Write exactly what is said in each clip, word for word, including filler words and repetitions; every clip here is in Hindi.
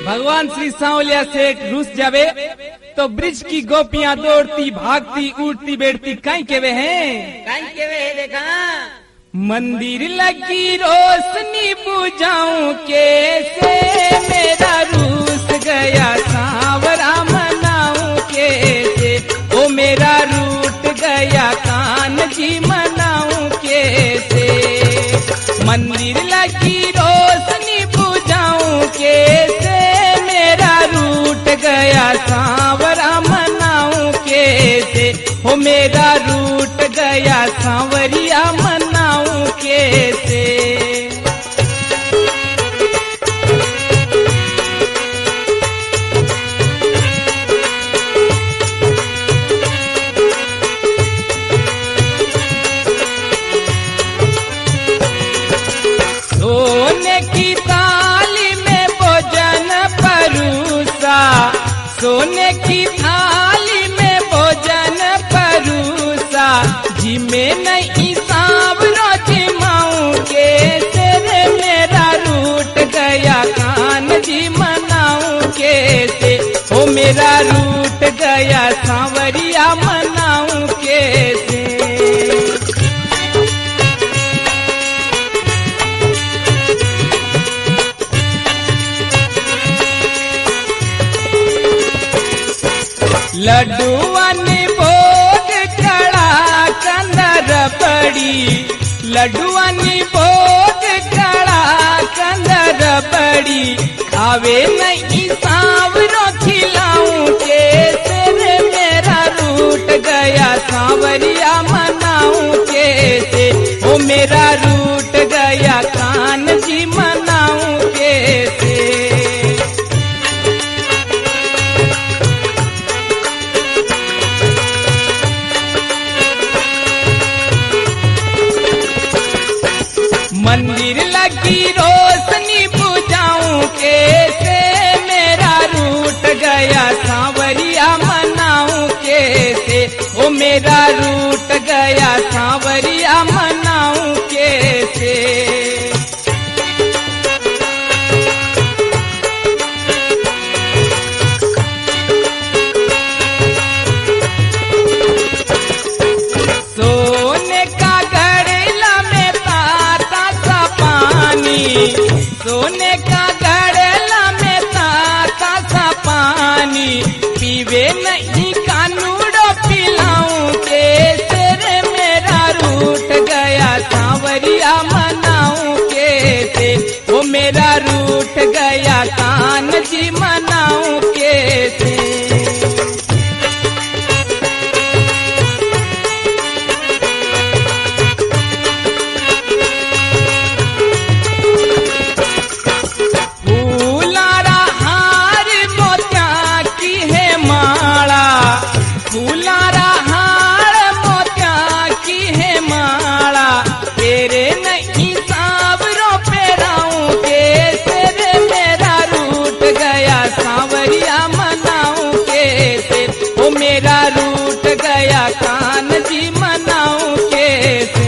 भगवान श्री सांवलिया सेठ रूस जावे तो ब्रिज की गोपियां दौड़ती भागती उड़ती बैठती कहीं के वे हैं कहीं के वे है देखा। मंदिर लगी रोशनी बुझाऊं कैसे मेरा रूस गया सांवरा मनाऊं कैसे ओ मेरा रूट गया कान जी मनाऊं कैसे। मंदिर लगी रोशनी बुझाऊं कैसे मेरा रूट गया सांवरा मनाऊं कैसे हो मेरा रूट गया सांवरिया मनाऊं कैसे। सोने की थाली में भोजन परूसा सोने की थाली में भोजन परूसा जी में नहीं सांवरो जिमाऊं कैसे रे मेरा रूट गया कान जी मनाऊं कैसे ओ मेरा रूट गया सांवरिया मनाऊं कैसे। लड्डुअन भोग कड़ा कंदर बड़ी लड्डुअन भोग कड़ा कंदर बड़ी खावे नहीं सांवरो खिलाऊं कैसे रे मेरा रूट गया सांवरिया मनाऊं कैसे ओ मेरा रूट गया कान जी मनाऊं कैसे। मंदिर लगी रोशनी बुझाऊं कैसे मेरा रूट गया सांवरिया मनाऊं कैसे ओ मेरा रूट गया सांवरिया मनाऊं कैसे। सोने का घड़ेला में ताता सा पानी सोने का घड़ेला में ताता सा पानी पीवे नहीं कानूड़ो पिलाऊं कैसे रे मेरा रूट गया सांवरिया मनाऊं कैसे वो मेरा रूट गया कान जी मनाऊं कैसे। फूलारा हार मोत्या की है माला तेरे नहीं सांवरो पेराऊं कैसे रे मेरा रूट गया सांवरिया मनाऊं कैसे ओ मेरा रूट गया कान जी मनाऊं कैसे।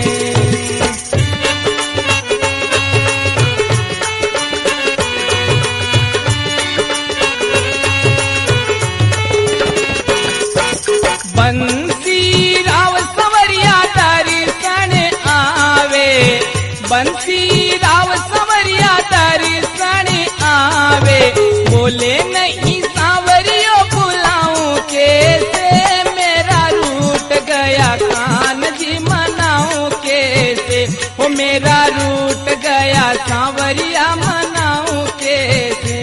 बंसी राव संवरिया दर्शन आवे बंसी राव संवरिया दर्शन आवे बोले नहीं सांवरियो बुलाऊं कैसे मेरा रूट गया कान जी मनाऊं कैसे ओ मेरा रूट गया सांवरिया मनाऊं कैसे।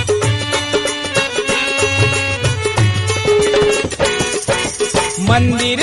मंदिर